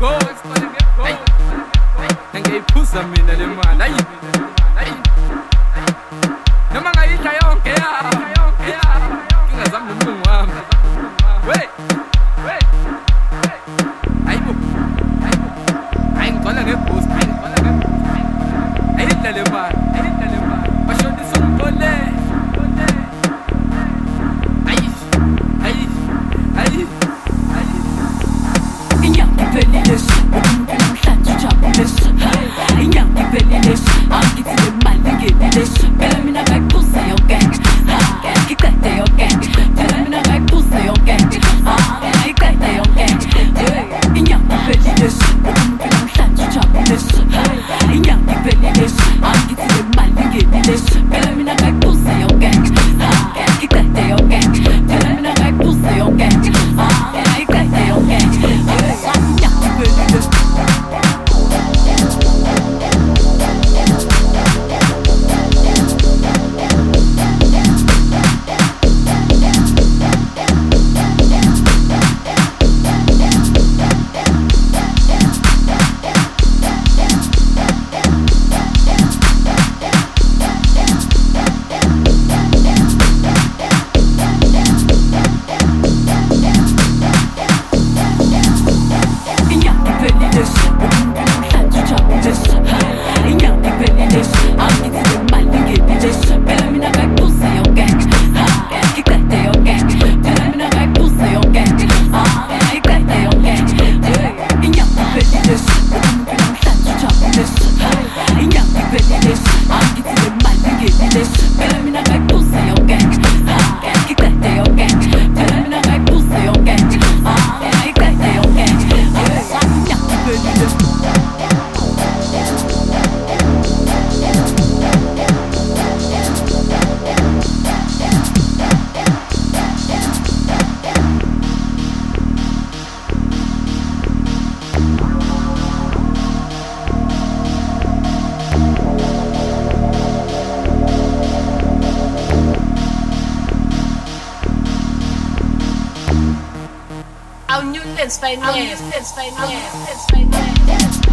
Hayi ngiyiphuza mina le mali. Hayi noma ngayidla yonke ingazami nomlungu wami. We hayibo hayi ngicela ngeboost ayidla le mali bashonisa umgole. Hayi inyanga iphelile umuntu namhlanje ujabule inyanga iphelile angithi le mali ngenile phela mina ngayiphuza yonke ngiqede yonke phela mina ngayiphuza yonke ngiqede yonke inyanga iphelile umuntu namhlanje ujabule inyanga iphelile angithi le mali ngenile phela mina ngayiphuza yonke ngiqede yonke phela mina ngayiphuza yonke ngiqede yonke Our new Lens Finance.